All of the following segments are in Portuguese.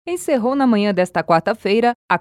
encerrou na manhã desta quarta-feira a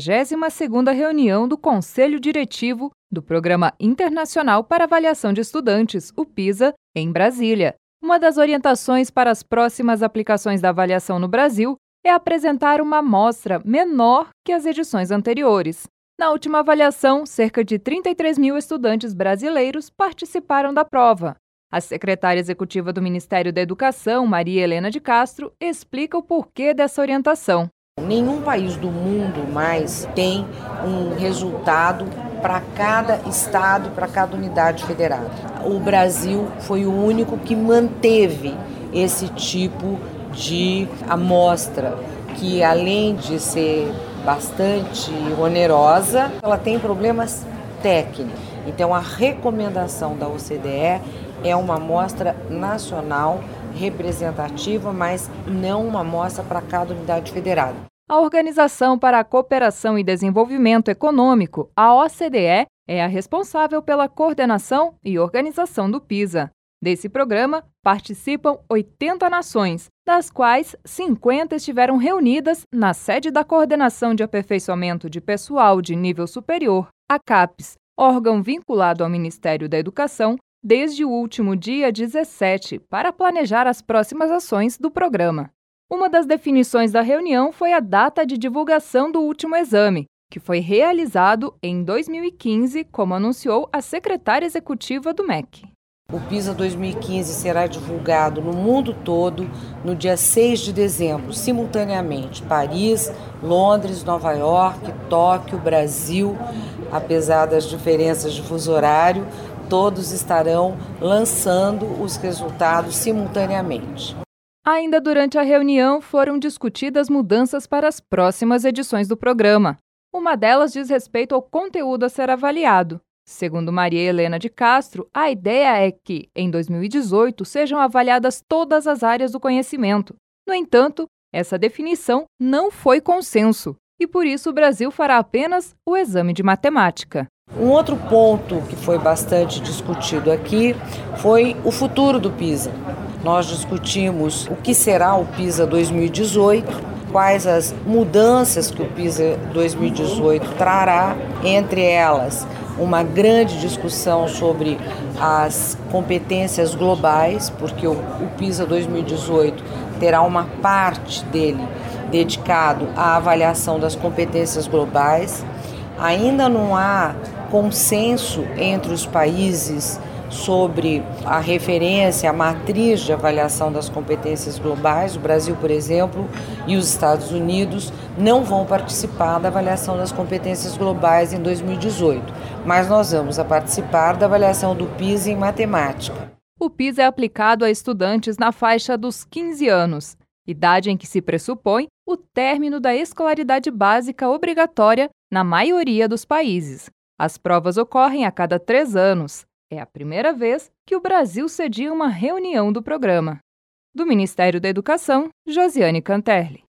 42ª reunião do Conselho Diretivo do Programa Internacional para Avaliação de Estudantes, o PISA, em Brasília. Uma das orientações para as próximas aplicações da avaliação no Brasil é apresentar uma amostra menor que as edições anteriores. Na última avaliação, cerca de 33 mil estudantes brasileiros participaram da prova. A secretária executiva do Ministério da Educação, Maria Helena de Castro, explica o porquê dessa orientação. Nenhum país do mundo mais tem um resultado para cada estado, para cada unidade federada. O Brasil foi o único que manteve esse tipo de amostra, que além de ser bastante onerosa, ela tem problemas técnicos. Então a recomendação da OCDE é uma amostra nacional representativa, mas não uma amostra para cada unidade federada. A Organização para a Cooperação e Desenvolvimento Econômico, a OCDE, é a responsável pela coordenação e organização do PISA. Desse programa participam 80 nações, das quais 50 estiveram reunidas na sede da Coordenação de Aperfeiçoamento de Pessoal de Nível Superior, a CAPES, órgão vinculado ao Ministério da Educação, desde o último dia 17, para planejar as próximas ações do programa. Uma das definições da reunião foi a data de divulgação do último exame, que foi realizado em 2015, como anunciou a secretária executiva do MEC. O PISA 2015 será divulgado no mundo todo no dia 6 de dezembro, simultaneamente. Paris, Londres, Nova York, Tóquio, Brasil, apesar das diferenças de fuso horário, todos estarão lançando os resultados simultaneamente. Ainda durante a reunião foram discutidas mudanças para as próximas edições do programa. Uma delas diz respeito ao conteúdo a ser avaliado. Segundo Maria Helena de Castro, a ideia é que, em 2018, sejam avaliadas todas as áreas do conhecimento. No entanto, essa definição não foi consenso, e por isso o Brasil fará apenas o exame de matemática. Um outro ponto que foi bastante discutido aqui foi o futuro do PISA. Nós discutimos o que será o PISA 2018, quais as mudanças que o PISA 2018 trará, entre elas uma grande discussão sobre as competências globais, porque o PISA 2018 terá uma parte dele dedicado à avaliação das competências globais. Ainda não há consenso entre os países sobre a referência, a matriz de avaliação das competências globais. O Brasil, por exemplo, e os Estados Unidos não vão participar da avaliação das competências globais em 2018, mas nós vamos participar da avaliação do PISA em matemática. O PISA é aplicado a estudantes na faixa dos 15 anos, idade em que se pressupõe o término da escolaridade básica obrigatória na maioria dos países. As provas ocorrem a cada 3 anos. É a primeira vez que o Brasil cedia uma reunião do programa. Do Ministério da Educação, Josiane Canterli.